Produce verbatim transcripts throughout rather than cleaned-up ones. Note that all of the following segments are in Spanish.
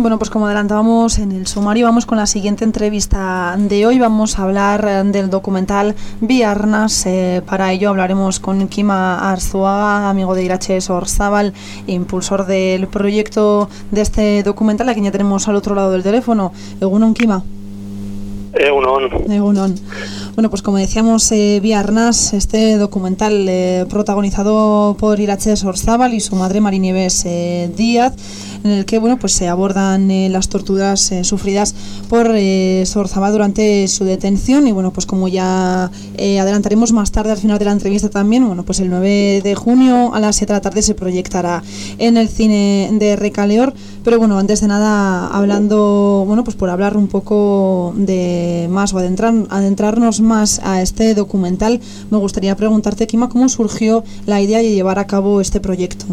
Bueno, pues como adelantábamos en el sumario, vamos con la siguiente entrevista de hoy. Vamos a hablar del documental Biarnas. Eh, para ello hablaremos con Kima Arzuaga, amigo de Irache Sorzábal, impulsor del proyecto de este documental, a quien ya tenemos al otro lado del teléfono. Egunon, Kima. Egunon. Egunon. Bueno, pues como decíamos, eh, Biarnas, este documental eh, protagonizado por Irache Sorzábal y su madre Marinieves eh, Díaz, en el que bueno pues se abordan eh, las torturas eh, sufridas por eh, Sorzábal durante su detención. Y bueno, pues como ya eh, adelantaremos más tarde al final de la entrevista también, bueno pues el nueve de junio a las siete de la tarde se proyectará en el cine de Recaleor. Pero bueno, antes de nada, hablando, bueno pues por hablar un poco de más o adentrar, adentrarnos más a este documental, me gustaría preguntarte, Kima, ¿cómo surgió la idea de llevar a cabo este proyecto?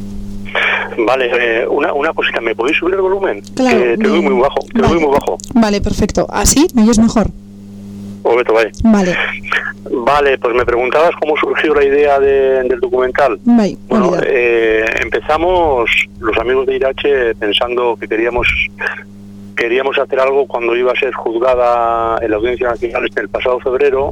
Vale, eh, una, una cosita, ¿me podéis subir el volumen? Claro. Que te doy muy bajo, te vale. doy muy bajo. Vale, perfecto. ¿Así? ¿Me oyes mejor? Roberto, vale. Vale. Vale, pues me preguntabas cómo surgió la idea de, del documental. Vale, bueno, eh, empezamos los amigos de Irache pensando que queríamos queríamos hacer algo cuando iba a ser juzgada en la Audiencia Nacional el pasado febrero,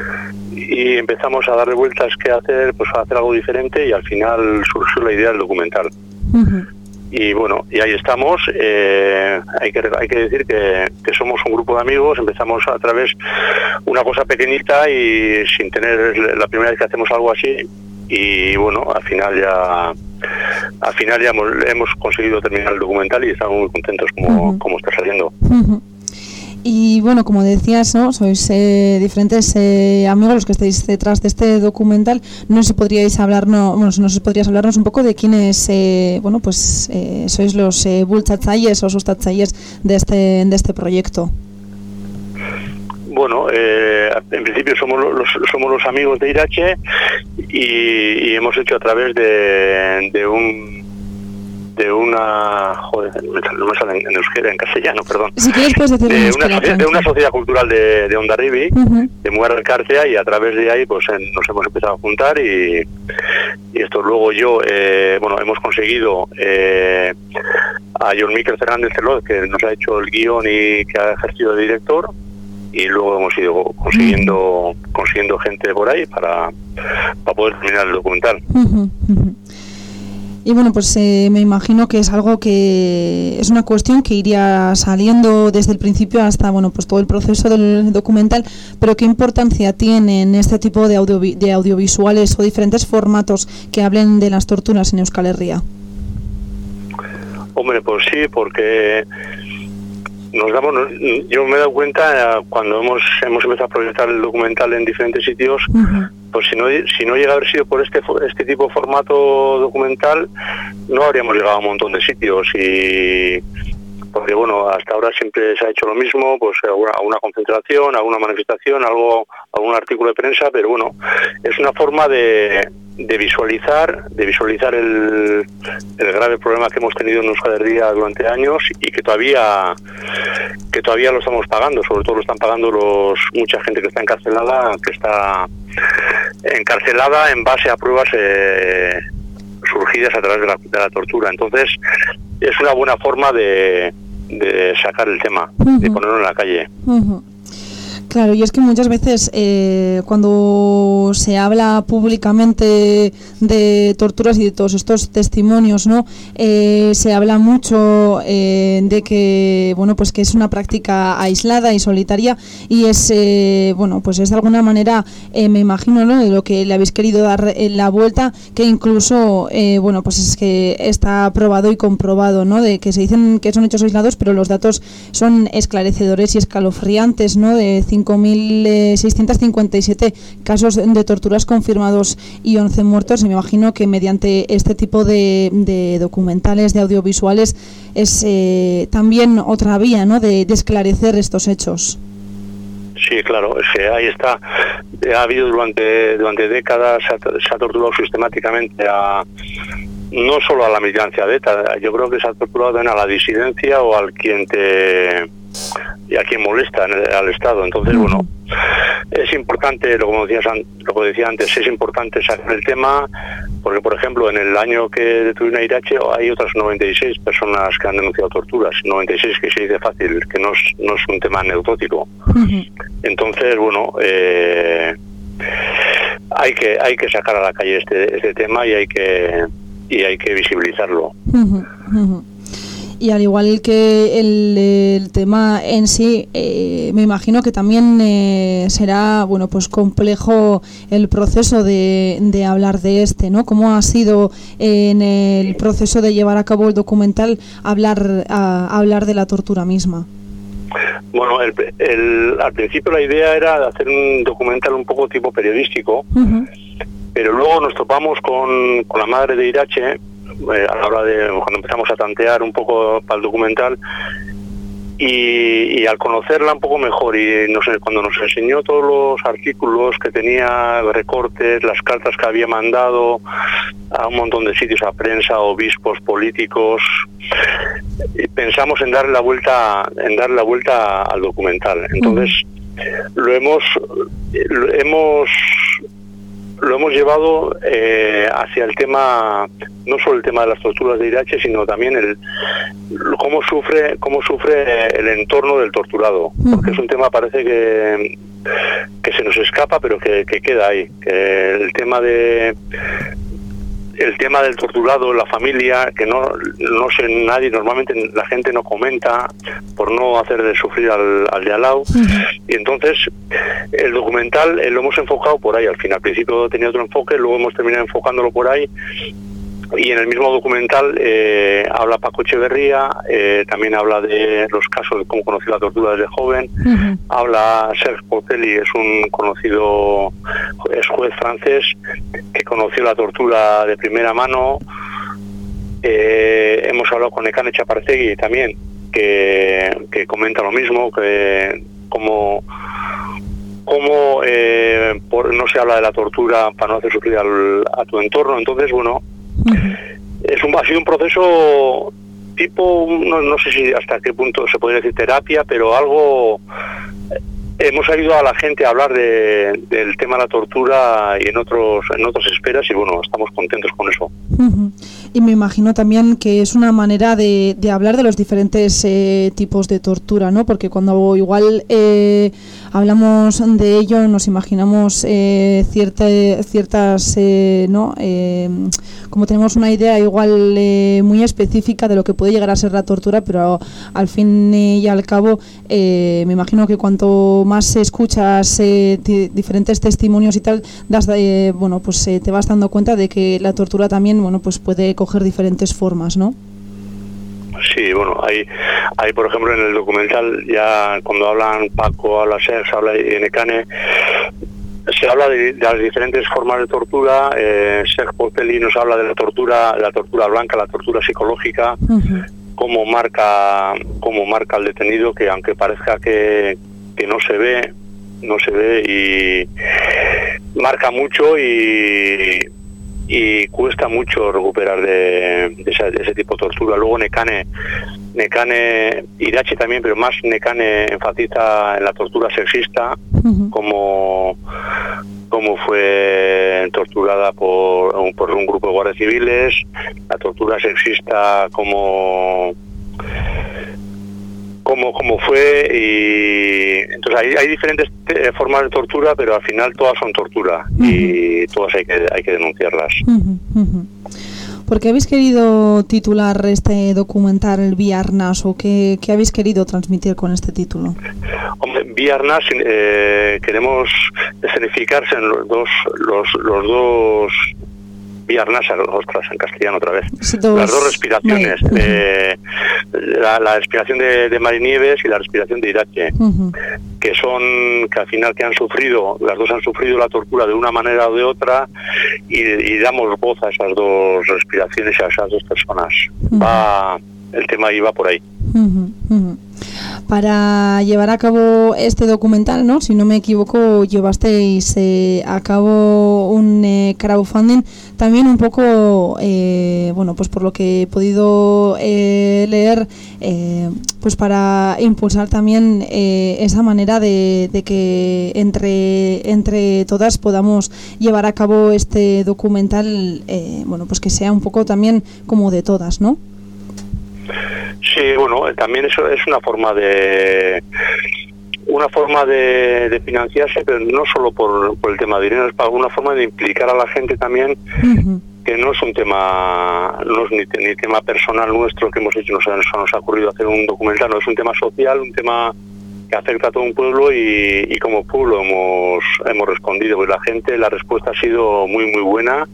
y empezamos a darle vueltas qué hacer, pues a hacer algo diferente, y al final surgió la idea del documental. Uh-huh. Y bueno, y ahí estamos. Eh, hay que hay que decir que, que somos un grupo de amigos. Empezamos a través una cosa pequeñita y sin tener la primera vez que hacemos algo así. Y bueno, al final ya al final ya hemos, hemos conseguido terminar el documental y estamos muy contentos como, uh-huh. como está saliendo. Uh-huh. Y bueno, como decías, ¿no? Sois eh, diferentes eh, amigos los que estáis detrás de este documental. No sé si podríais hablarnos, bueno, no sé si podrías hablarnos un poco de quiénes, eh, bueno, pues eh, sois los eh, bultzatzailles o sustatzailes de este de este proyecto. Bueno, eh, en principio somos los somos los amigos de Irache y, y hemos hecho a través de, de un de una joder, no me sale en euskera, en castellano, perdón. Si quieres puedes decir de, en una, euskera, de una sociedad cultural de, de Hondarribi, uh-huh. de Mugar Cárcea, y a través de ahí pues en, nos hemos empezado a juntar y, y esto luego yo, eh, bueno, hemos conseguido eh, a John Miquel Fernández Celot, que nos ha hecho el guión y que ha ejercido de director, y luego hemos ido consiguiendo uh-huh. consiguiendo gente por ahí para, para poder terminar el documental. Uh-huh, uh-huh. Y bueno, pues eh, me imagino que es algo que es una cuestión que iría saliendo desde el principio hasta, bueno, pues todo el proceso del documental, pero ¿qué importancia tienen este tipo de, audio, de audiovisuales o diferentes formatos que hablen de las torturas en Euskal Herria? Hombre, pues sí, porque nos damos, yo me he dado cuenta cuando hemos hemos empezado a proyectar el documental en diferentes sitios, uh-huh. pues si no si no llega a haber sido por este este tipo de formato documental, no habríamos llegado a un montón de sitios. Y porque bueno, hasta ahora siempre se ha hecho lo mismo, pues alguna, alguna concentración, alguna manifestación, algo, algún artículo de prensa, pero bueno, es una forma de de visualizar de visualizar el, el grave problema que hemos tenido en Euskal Herria durante años y que todavía que todavía lo estamos pagando, sobre todo lo están pagando los mucha gente que está encarcelada, que está encarcelada en base a pruebas eh, surgidas a través de la, de la tortura. Entonces es una buena forma de, de sacar el tema, uh-huh. de ponerlo en la calle. Uh-huh. Claro, y es que muchas veces eh, cuando se habla públicamente de torturas y de todos estos testimonios, ¿no? Eh, se habla mucho eh, de que, bueno, pues que es una práctica aislada y solitaria, y es, eh, bueno, pues es de alguna manera, eh, me imagino, ¿no? De lo que le habéis querido dar la vuelta, que incluso, eh, bueno, pues es que está probado y comprobado, ¿no? De que se dicen que son hechos aislados, pero los datos son esclarecedores y escalofriantes, ¿no? De cinco mil seiscientos cincuenta y siete casos de torturas confirmados y once muertos. Y me imagino que mediante este tipo de, de documentales, de audiovisuales, es eh, también otra vía, ¿no? de, de esclarecer estos hechos. Sí, claro, es que ahí está. Ha habido durante durante décadas, se ha, se ha torturado sistemáticamente a no solo a la militancia de ETA, yo creo que se ha torturado también a la disidencia o al quien te y a quien molesta al Estado. Entonces, bueno, es importante, lo como decías, lo que decía antes, es importante sacar el tema porque por ejemplo en el año que detuvieron a Irache hay otras noventa y seis personas que han denunciado torturas, noventa y seis que se dice fácil, que no es, no es un tema anecdótico. Uh-huh. Entonces, bueno, eh, hay que hay que sacar a la calle este este tema y hay que y hay que visibilizarlo. Uh-huh. Uh-huh. Y al igual que el, el tema en sí, eh, me imagino que también eh, será, bueno, pues complejo el proceso de, de hablar de este, ¿no? ¿Cómo ha sido eh, en el proceso de llevar a cabo el documental hablar a, a hablar de la tortura misma? Bueno, el, el, al principio la idea era hacer un documental un poco tipo periodístico, uh-huh. pero luego nos topamos con, con la madre de Irache, Eh, a la hora de cuando empezamos a tantear un poco para el documental y, y al conocerla un poco mejor y no sé, cuando nos enseñó todos los artículos que tenía, recortes, las cartas que había mandado a un montón de sitios, a prensa, obispos, políticos, y pensamos en darle la vuelta en darle la vuelta al documental. Entonces lo hemos lo hemos lo hemos llevado eh, hacia el tema, no solo el tema de las torturas de Irache, sino también el cómo sufre cómo sufre el entorno del torturado, porque es un tema parece que que se nos escapa, pero que, que queda ahí, que el tema de el tema del torturado, la familia, que no no sé nadie, normalmente la gente no comenta por no hacer de sufrir al, al de al lado. Uh-huh. Y entonces el documental eh, lo hemos enfocado por ahí. Al fin, al principio tenía otro enfoque, luego hemos terminado enfocándolo por ahí. Y en el mismo documental eh, habla Paco Echeverría, eh, también habla de los casos de cómo conoció la tortura desde joven. Uh-huh. Habla Serge Portelli, es un conocido es juez francés que conoció la tortura de primera mano. Eh, hemos hablado con Nekane Txapartegi también, que, que comenta lo mismo, que como cómo eh, por, no se habla de la tortura para no hacer sufrir al, a tu entorno. Entonces, bueno, uh-huh. es un, ha sido un proceso tipo, no, no sé si hasta qué punto se podría decir terapia, pero algo... Hemos ayudado a la gente a hablar de, del tema de la tortura y en otros en otras esferas y bueno, estamos contentos con eso. Uh-huh. Y me imagino también que es una manera de, de hablar de los diferentes eh, tipos de tortura, ¿no? Porque cuando igual eh, hablamos de ello nos imaginamos eh, cierta, ciertas, eh, ¿no? Eh, como tenemos una idea igual eh, muy específica de lo que puede llegar a ser la tortura, pero al fin y al cabo eh, me imagino que cuanto más escuchas eh, t- diferentes testimonios y tal, das, eh, bueno, pues eh, te vas dando cuenta de que la tortura también, bueno, pues puede coger diferentes formas, ¿no? Sí, bueno, hay, hay por ejemplo en el documental ya cuando hablan Paco, habla Serge, habla Nekane, se habla de, de las diferentes formas de tortura. eh, Serge Portelli nos habla de la tortura, la tortura blanca, la tortura psicológica, uh-huh. cómo marca, cómo marca al detenido, que aunque parezca que que no se ve, no se ve y marca mucho y, y cuesta mucho recuperar de, de, esa, de ese tipo de tortura. Luego Nekane, Nekane, Irache también, pero más Nekane enfatiza en la tortura sexista, uh-huh. como, como fue torturada por, por un grupo de guardias civiles, la tortura sexista como... Como, como fue y entonces hay, hay diferentes eh, formas de tortura, pero al final todas son tortura uh-huh. y todas hay que hay que denunciarlas. Uh-huh, uh-huh. ¿Por qué habéis querido titular este documental El Biarnas o qué, qué habéis querido transmitir con este título? Hombre, Biarnas eh, queremos escenificarse en los dos los los dos Biarnas, ostras, en castellano otra vez. Sí, dos, las dos respiraciones, uh-huh. eh, la, la respiración de, de Mari Nieves y la respiración de Irache, uh-huh. que son, que al final que han sufrido, las dos han sufrido la tortura de una manera o de otra y, y damos voz a esas dos respiraciones y a esas dos personas. Uh-huh. Va, el tema iba por ahí. Uh-huh. Uh-huh. Para llevar a cabo este documental, ¿no? Si no me equivoco, llevasteis eh, a cabo un eh, crowdfunding también un poco, eh, bueno, pues por lo que he podido eh, leer, eh, pues para impulsar también eh, esa manera de, de que entre, entre todas podamos llevar a cabo este documental, eh, bueno, pues que sea un poco también como de todas, ¿no? Sí, bueno, también eso es una forma de una forma de, de financiarse, pero no solo por, por el tema de dinero, es para una forma de implicar a la gente también, uh-huh. que no es un tema, no es ni, ni tema personal nuestro que hemos hecho, nos, nos ha ocurrido hacer un documental, no, es un tema social, un tema que afecta a todo un pueblo y, y como pueblo hemos hemos respondido, pues la gente, la respuesta ha sido muy muy buena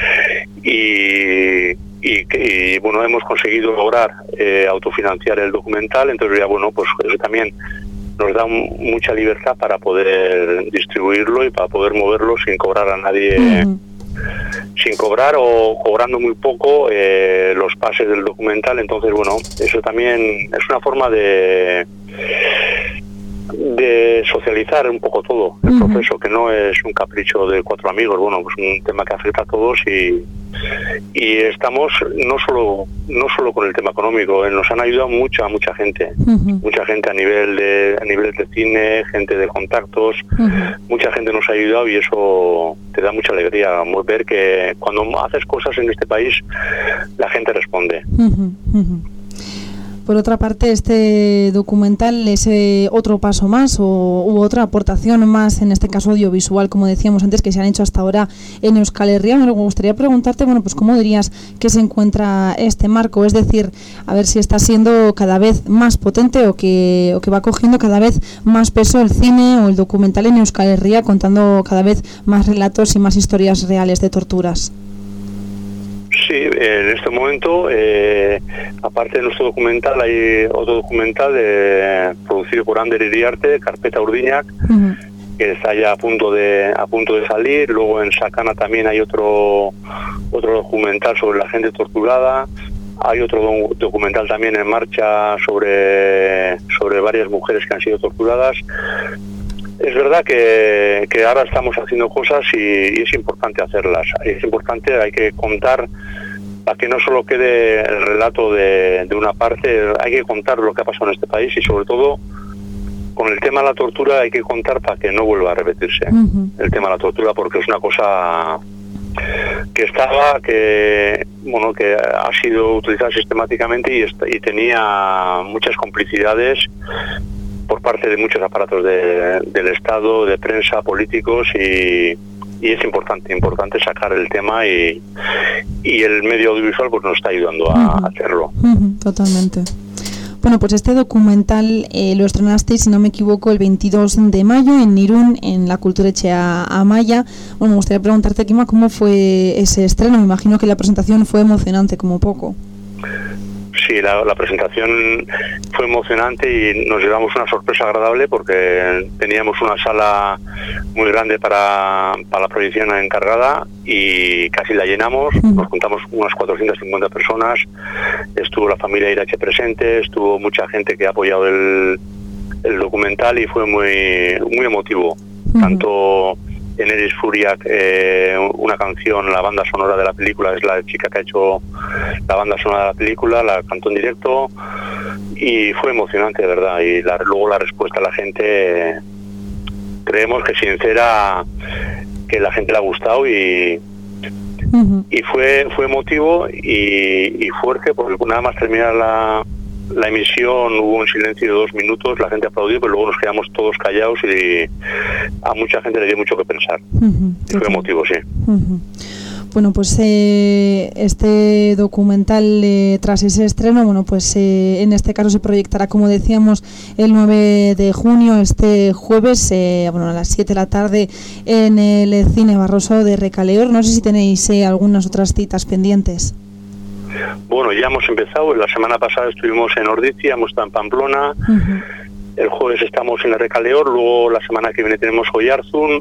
y Y, y bueno, hemos conseguido lograr eh, autofinanciar el documental, entonces ya bueno, pues eso también nos da un, mucha libertad para poder distribuirlo y para poder moverlo sin cobrar a nadie, uh-huh. sin cobrar o cobrando muy poco eh, los pases del documental, entonces bueno, eso también es una forma de de socializar un poco todo el uh-huh. proceso, que no es un capricho de cuatro amigos, bueno, pues un tema que afecta a todos y y estamos no solo no solo con el tema económico, eh, nos han ayudado mucha mucha gente, uh-huh. mucha gente a nivel de a nivel de cine, gente de contactos, uh-huh. mucha gente nos ha ayudado y eso te da mucha alegría ver que cuando haces cosas en este país la gente responde. Uh-huh. Uh-huh. Por otra parte, este documental es eh, otro paso más o u otra aportación más, en este caso audiovisual, como decíamos antes, que se han hecho hasta ahora en Euskal Herria. Me gustaría preguntarte, bueno, pues cómo dirías que se encuentra este marco, es decir, a ver si está siendo cada vez más potente o que, o que va cogiendo cada vez más peso el cine o el documental en Euskal Herria, contando cada vez más relatos y más historias reales de torturas. Sí, en este momento, eh, aparte de nuestro documental, hay otro documental de, producido por Ander Iriarte, Carpeta Urdiñak, uh-huh. que está ya a punto de a punto de salir. Luego en Sakana también hay otro otro documental sobre la gente torturada. Hay otro do- documental también en marcha sobre sobre varias mujeres que han sido torturadas. Es verdad que, que ahora estamos haciendo cosas y, y es importante hacerlas. Es importante, hay que contar, para que no solo quede el relato de, de una parte, hay que contar lo que ha pasado en este país y sobre todo con el tema de la tortura hay que contar para que no vuelva a repetirse uh-huh. el tema de la tortura, porque es una cosa que estaba, que bueno, que ha sido utilizada sistemáticamente y, est- y tenía muchas complicidades por parte de muchos aparatos de, del Estado, de prensa, políticos y, y es importante, importante sacar el tema y, y el medio audiovisual pues nos está ayudando a, uh-huh. a hacerlo. Uh-huh, totalmente. Bueno, pues este documental eh, lo estrenasteis, si no me equivoco, el veintidós de mayo en Irún, en la Kulturetxea Amaia. Bueno, me gustaría preguntarte, Kima, ¿cómo fue ese estreno? Me imagino que la presentación fue emocionante como poco. Sí, la, la presentación fue emocionante y nos llevamos una sorpresa agradable porque teníamos una sala muy grande para, para la proyección encargada y casi la llenamos, uh-huh. nos juntamos unas cuatrocientas cincuenta personas, estuvo la familia Irache presente, estuvo mucha gente que ha apoyado el, el documental y fue muy, muy emotivo, uh-huh. tanto Eneris Furiak, eh, una canción, la banda sonora de la película, es la chica que ha hecho la banda sonora de la película, la cantó en directo y fue emocionante, de verdad. Y la, luego la respuesta a la gente, eh, creemos que sincera, que la gente le ha gustado y, uh-huh. y fue fue emotivo y, y fuerte, porque nada más terminar la, la emisión hubo un silencio de dos minutos, la gente aplaudió, pero luego nos quedamos todos callados y a mucha gente le dio mucho que pensar. Uh-huh, y fue emotivo, sí. Uh-huh. Bueno, pues eh, este documental, eh, tras ese estreno, bueno, pues eh, en este caso se proyectará, como decíamos, el nueve de junio, este jueves, eh, bueno, a las siete de la tarde, en el Cine Barroso de Recaleor. No sé si tenéis eh, algunas otras citas pendientes. Bueno, ya hemos empezado. La semana pasada estuvimos en Ordizia, hemos estado en Pamplona. Uh-huh. El jueves estamos en Recaleor. Luego la semana que viene tenemos Oiarzun,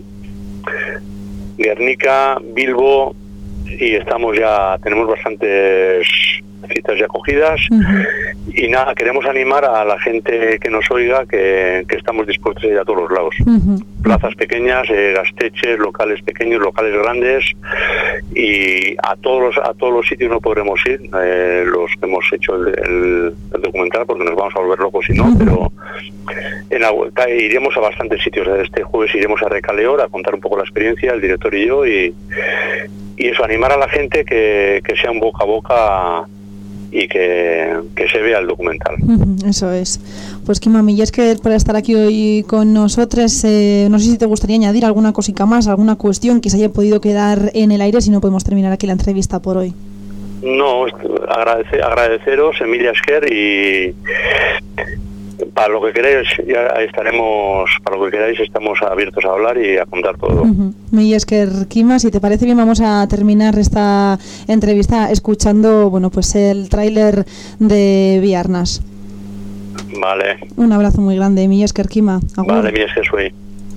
Guernica, Bilbo y estamos ya tenemos bastantes citas y acogidas. Uh-huh. Y nada, queremos animar a la gente que nos oiga que, que estamos dispuestos a ir a todos los lados. Uh-huh. Plazas pequeñas, eh, gasteches, locales pequeños, locales grandes, y a todos los, a todos los sitios no podremos ir, eh, los que hemos hecho el, el, el documental, porque nos vamos a volver locos si no, uh-huh. pero en la, iremos a bastantes sitios. Este jueves iremos a Recaleor a contar un poco la experiencia, el director y yo, y, y eso, animar a la gente que, que sea un boca a boca y que, que se vea el documental. Eso es. Pues Quima Millesquer, por estar aquí hoy con nosotros, eh, no sé si te gustaría añadir alguna cosita más, alguna cuestión que se haya podido quedar en el aire, si no podemos terminar aquí la entrevista por hoy. No, agradecer, agradeceros, Emilia Esquer, y para lo que queráis ya estaremos, para lo que queráis estamos abiertos a hablar y a contar todo. Uh-huh. Millesquer Quima, si te parece bien, vamos a terminar esta entrevista escuchando, bueno, pues el tráiler de Biarnas. Vale. Un abrazo muy grande, Millesquer Quima. Agur. Vale, Millesquer zuei.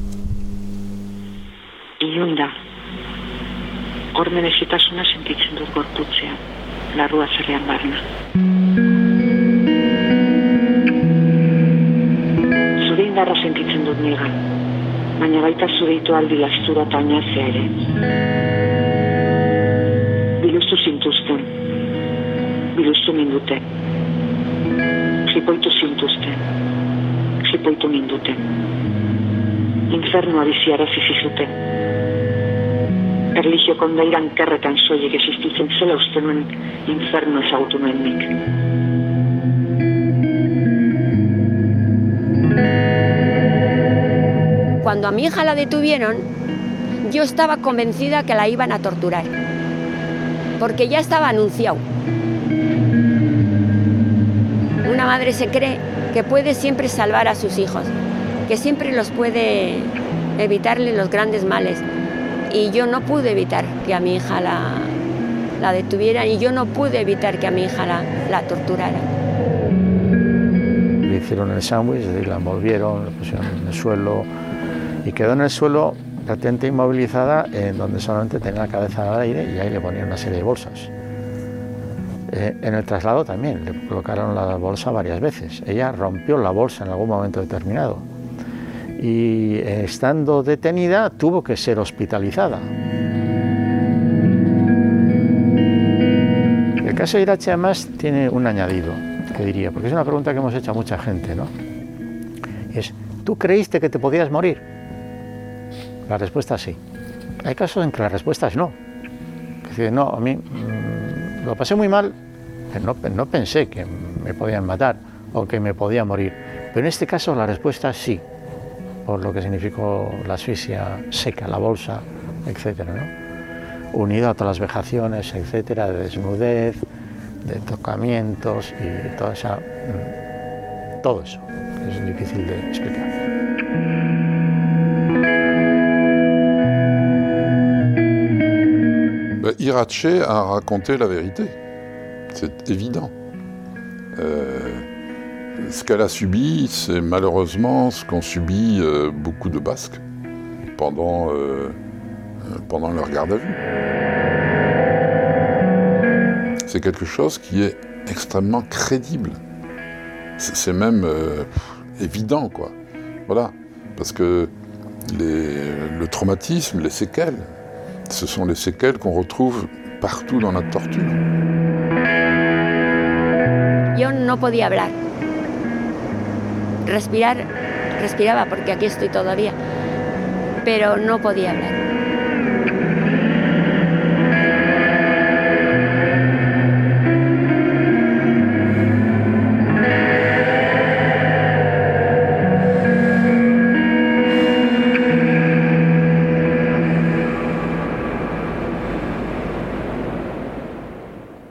Ilunda, hor merezitasuna sentitzen dut gorputzean, larrua zerrean barna. Zure indarra sentitzen dut nigan, baina baita zure itoaldi lastura eta oinazea ere. Biluztu zintuzten, biluztu minduten. Zipoitu zintuzten, zipoitu minduten. Infernua biziarazi zizuten. Erlijio kondairan kerretan soilik existitzen zela uste nuen inferno ezagutu nuen nik. Cuando a mi hija la detuvieron, yo estaba convencida que la iban a torturar, porque ya estaba anunciado. Una madre se cree que puede siempre salvar a sus hijos, que siempre los puede evitarle los grandes males. Y yo no pude evitar que a mi hija la, la detuvieran, y yo no pude evitar que a mi hija la, la torturaran. Le hicieron el sándwich, la envolvieron, la pusieron en el suelo y quedó en el suelo prácticamente inmovilizada, en donde solamente tenía la cabeza al aire, y ahí le ponían una serie de bolsas. Eh, en el traslado también le colocaron la bolsa varias veces. Ella rompió la bolsa en algún momento determinado y eh, estando detenida tuvo que ser hospitalizada. El caso de Irache además tiene un añadido, que diría, porque es una pregunta que hemos hecho a mucha gente, ¿no? Es, ¿tú creíste que te podías morir? La respuesta es sí. Hay casos en que la respuesta es no. Es decir, no, a mí mmm, lo pasé muy mal, pero no, no pensé que me podían matar o que me podía morir. Pero en este caso la respuesta es sí, por lo que significó la asfixia seca, la bolsa, etcétera, ¿no? Unido a todas las vejaciones, etcétera, de desnudez, de tocamientos y toda esa, todo eso, que es difícil de explicar. Irache a raconté la vérité, c'est évident. Euh, ce qu'elle a subi, c'est malheureusement ce qu'ont subi euh, beaucoup de Basques pendant, euh, pendant leur garde à vue. C'est quelque chose qui est extrêmement crédible. C'est, c'est même euh, évident, quoi. Voilà, parce que les, le traumatisme, les séquelles, ce sont les séquelles qu'on retrouve partout dans la torture. Yo no podía hablar. Respirar, respiraba porque aquí estoy todavía, pero no podía hablar.